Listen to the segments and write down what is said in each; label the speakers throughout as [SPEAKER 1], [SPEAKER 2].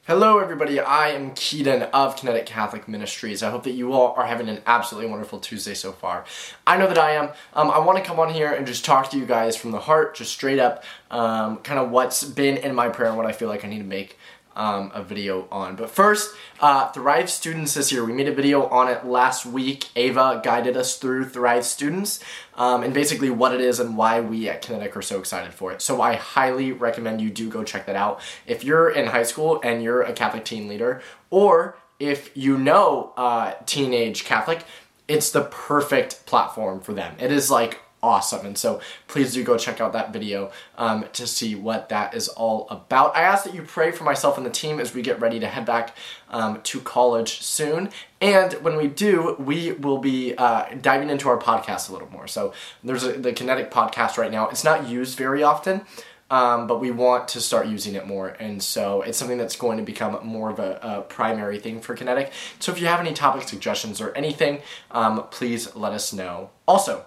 [SPEAKER 1] Hello everybody, I am Keaton of Kinetic Catholic Ministries. I hope that you all are having an absolutely wonderful Tuesday so far. I know that I am. I want to come on here and just talk to you guys from the heart, just straight up, kind of what's been in my prayer and what I feel like I need to make a video on. But first, Thrive Students this year. We made a video on it last week. Ava guided us through Thrive Students and basically what it is and why we at Kinetic are so excited for it. So I highly recommend you do go check that out. If you're in high school and you're a Catholic teen leader, or if you know teenage Catholic, it's the perfect platform for them. It is like awesome, and so please do go check out that video to see what that is all about. I ask that you pray for myself and the team as we get ready to head back to college soon, and when we do, we will be diving into our podcast a little more. So there's the Kinetic podcast right now. It's not used very often, but we want to start using it more, and so it's something that's going to become more of a primary thing for Kinetic. So if you have any topic suggestions or anything, please let us know. Also,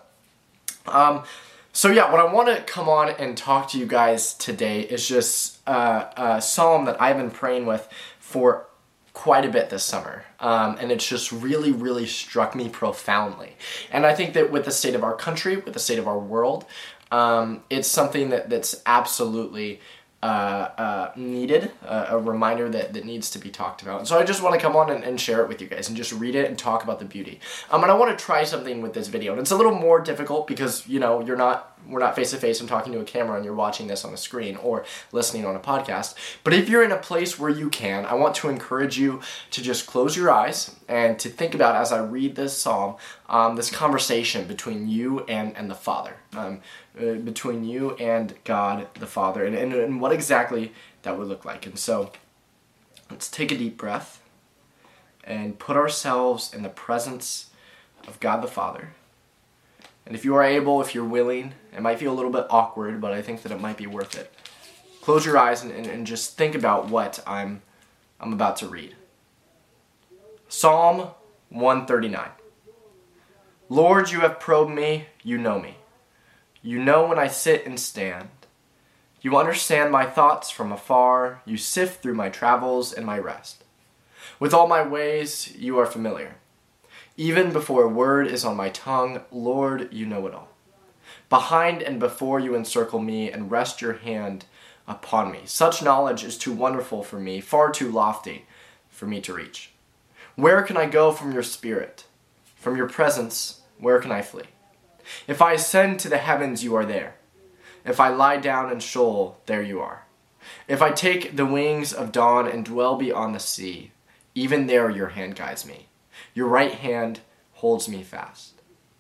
[SPEAKER 1] so yeah, what I want to come on and talk to you guys today is just a psalm that I've been praying with for quite a bit this summer, and it's just really struck me profoundly. And I think that with the state of our country, with the state of our world, it's something that's absolutely needed, a reminder that needs to be talked about. And so I just want to come on and share it with you guys and just read it and talk about the beauty. And I want to try something with this video. And it's a little more difficult because, you know, we're not face to face and talking to a camera and you're watching this on a screen or listening on a podcast. But if you're in a place where you can, I want to encourage you to just close your eyes and to think about, as I read this psalm, this conversation between you and the Father. Between you and God the Father, and what exactly that would look like. And so let's take a deep breath and put ourselves in the presence of God the Father. And if you are able, if you're willing, it might feel a little bit awkward, but I think that it might be worth it. Close your eyes and just think about what I'm about to read. Psalm 139. Lord, you have probed me, you know me. You know when I sit and stand. You understand my thoughts from afar. You sift through my travels and my rest. With all my ways, you are familiar. Even before a word is on my tongue, Lord, you know it all. Behind and before you encircle me and rest your hand upon me. Such knowledge is too wonderful for me, far too lofty for me to reach. Where can I go from your spirit? From your presence, where can I flee? If I ascend to the heavens, you are there. If I lie down in Sheol, there you are. If I take the wings of dawn and dwell beyond the sea, even there your hand guides me. Your right hand holds me fast.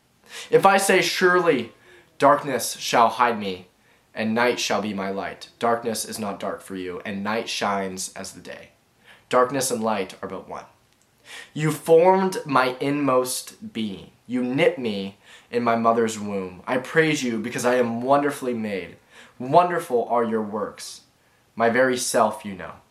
[SPEAKER 1] If I say, surely darkness shall hide me, and night shall be my light. Darkness is not dark for you, and night shines as the day. Darkness and light are but one. You formed my inmost being. You knit me in my mother's womb. I praise you because I am wonderfully made. Wonderful are your works. My very self you know.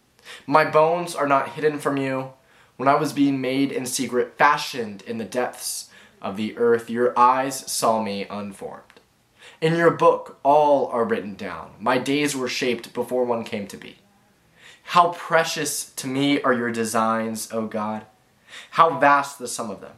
[SPEAKER 1] My bones are not hidden from you. When I was being made in secret, fashioned in the depths of the earth, your eyes saw me unformed. In your book, all are written down. My days were shaped before one came to be. How precious to me are your designs, O God. How vast the sum of them.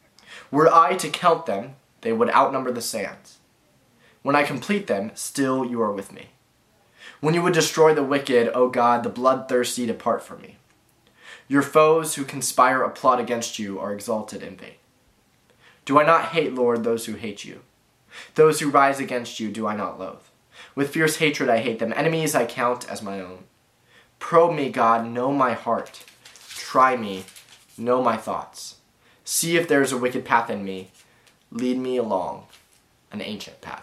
[SPEAKER 1] Were I to count them, they would outnumber the sands. When I complete them, still you are with me. When you would destroy the wicked, O God, the bloodthirsty depart from me. Your foes who conspire a plot against you are exalted in vain. Do I not hate, Lord, those who hate you? Those who rise against you do I not loathe. With fierce hatred I hate them. Enemies I count as my own. Probe me, God, know my heart. Try me, know my thoughts. See if there is a wicked path in me. Lead me along an ancient path.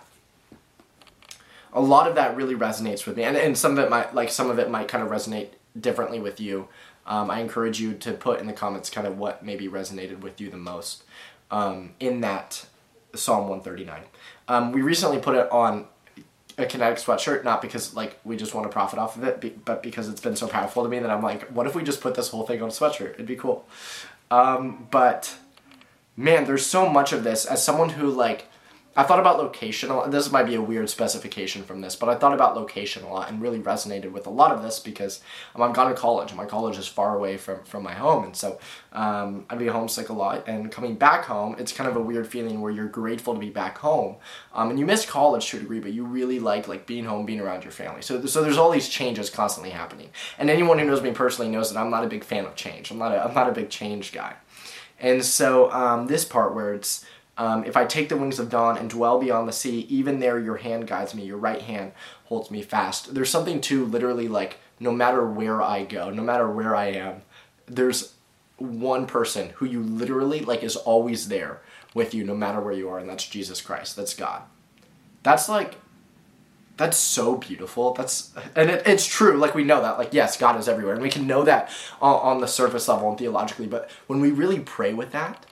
[SPEAKER 1] A lot of that really resonates with me, and some of it might kind of resonate differently with you. I encourage you to put in the comments kind of what maybe resonated with you the most in that Psalm 139. We recently put it on a Kinetic sweatshirt, not because we just want to profit off of it, but because it's been so powerful to me that I'm like, what if we just put this whole thing on a sweatshirt? It'd be cool. But man, there's so much of this. As someone who I thought about location a lot. This might be a weird specification from this, but I thought about location a lot and really resonated with a lot of this because I've gone to college, and my college is far away from my home, and so I'd be homesick a lot, and coming back home, it's kind of a weird feeling where you're grateful to be back home, and you miss college to a degree, but you really like being home, being around your family. So there's all these changes constantly happening, and anyone who knows me personally knows that I'm not a big fan of change. I'm not a big change guy, and so this part where it's if I take the wings of dawn and dwell beyond the sea, even there your hand guides me, your right hand holds me fast. There's something to literally like, no matter where I go, no matter where I am, there's one person who you literally like is always there with you no matter where you are, and that's Jesus Christ. That's God. That's so beautiful. It's true. Like, we know that. Like, yes, God is everywhere, and we can know that on the surface level and theologically, but when we really pray with that,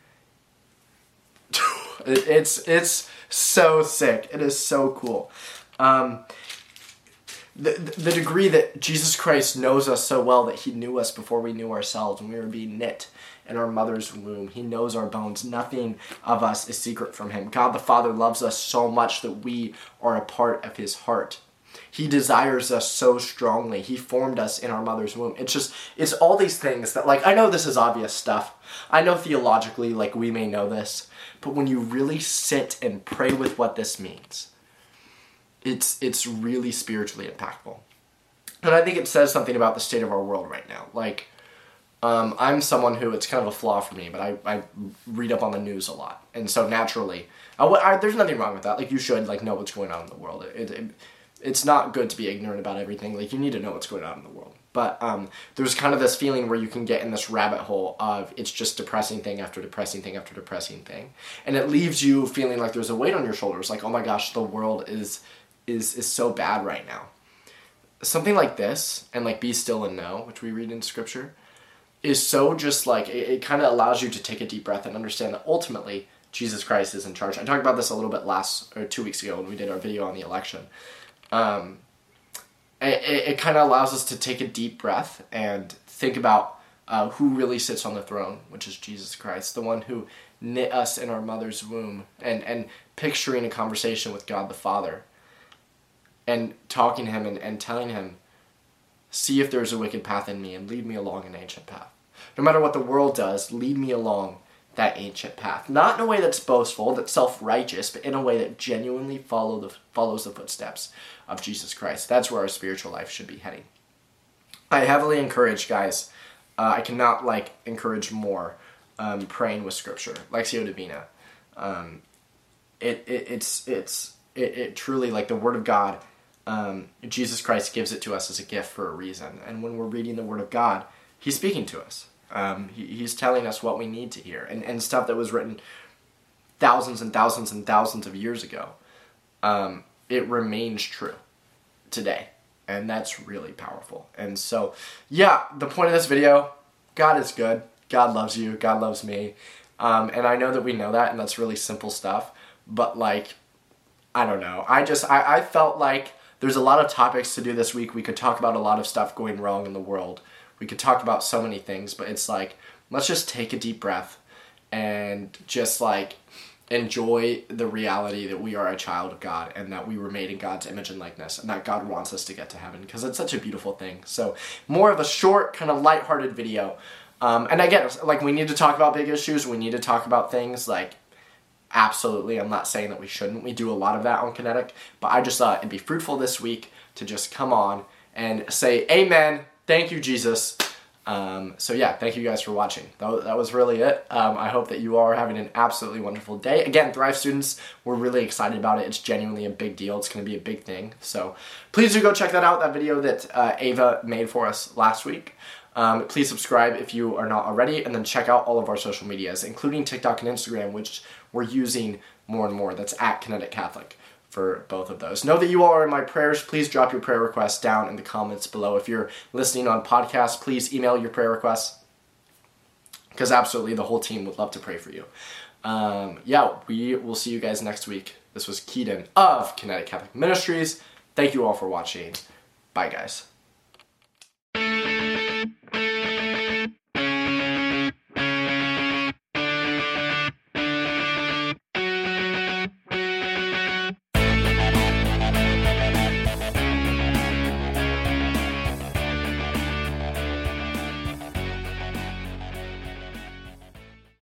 [SPEAKER 1] it's so sick. It is so cool. The degree that Jesus Christ knows us so well that he knew us before we knew ourselves when we were being knit in our mother's womb. He knows our bones. Nothing of us is secret from him. God the Father loves us so much that we are a part of his heart. He desires us so strongly. He formed us in our mother's womb. It's all these things that, like, I know this is obvious stuff. I know theologically, like, we may know this. But when you really sit and pray with what this means, it's really spiritually impactful. And I think it says something about the state of our world right now. Like, I'm someone who, it's kind of a flaw for me, but I read up on the news a lot. And so naturally, there's nothing wrong with that. Like, you should, like, know what's going on in the world. It's not good to be ignorant about everything. Like, you need to know what's going on in the world. But there's kind of this feeling where you can get in this rabbit hole of it's just depressing thing after depressing thing after depressing thing. And it leaves you feeling like there's a weight on your shoulders. Like, oh my gosh, the world is so bad right now. Something like this, and like be still and know, which we read in scripture, is so just like, it kind of allows you to take a deep breath and understand that ultimately Jesus Christ is in charge. I talked about this a little bit 2 weeks ago when we did our video on the election. It kind of allows us to take a deep breath and think about who really sits on the throne, which is Jesus Christ, the one who knit us in our mother's womb, and picturing a conversation with God the Father and talking to him and telling him, see if there's a wicked path in me and lead me along an ancient path. No matter what the world does, lead me along that ancient path. Not in a way that's boastful, that's self-righteous, but in a way that genuinely follows the footsteps of Jesus Christ. That's where our spiritual life should be heading. I heavily encourage, guys, I cannot encourage more praying with scripture. Lectio Divina. It truly, like, the Word of God, Jesus Christ gives it to us as a gift for a reason. And when we're reading the Word of God, he's speaking to us. He's telling us what we need to hear. And stuff that was written thousands and thousands and thousands of years ago, it remains true today. And that's really powerful. And so, yeah, the point of this video, God is good. God loves you. God loves me. And I know that we know that, and that's really simple stuff. But, like, I don't know. I felt like there's a lot of topics to do this week. We could talk about a lot of stuff going wrong in the world. We could talk about so many things, but it's like, let's just take a deep breath and just, like, enjoy the reality that we are a child of God and that we were made in God's image and likeness and that God wants us to get to heaven, because it's such a beautiful thing. So more of a short, kind of lighthearted video. And again, like, we need to talk about big issues. We need to talk about things, like, absolutely. I'm not saying that we shouldn't. We do a lot of that on Kinetic, but I just thought it'd be fruitful this week to just come on and say amen. Thank you, Jesus. So yeah, thank you guys for watching. That was really it. I hope that you are having an absolutely wonderful day. Again, Thrive students, we're really excited about it. It's genuinely a big deal. It's going to be a big thing. So please do go check that out, that video that Ava made for us last week. Please subscribe if you are not already, and then check out all of our social medias, including TikTok and Instagram, which we're using more and more. That's at Kinetic Catholic for both of those. Know that you all are in my prayers. Please drop your prayer requests down in the comments below. If you're listening on podcast, please email your prayer requests, because absolutely the whole team would love to pray for you. Yeah, we will see you guys next week. This was Keaton of Kinetic Catholic Ministries. Thank you all for watching. Bye, guys.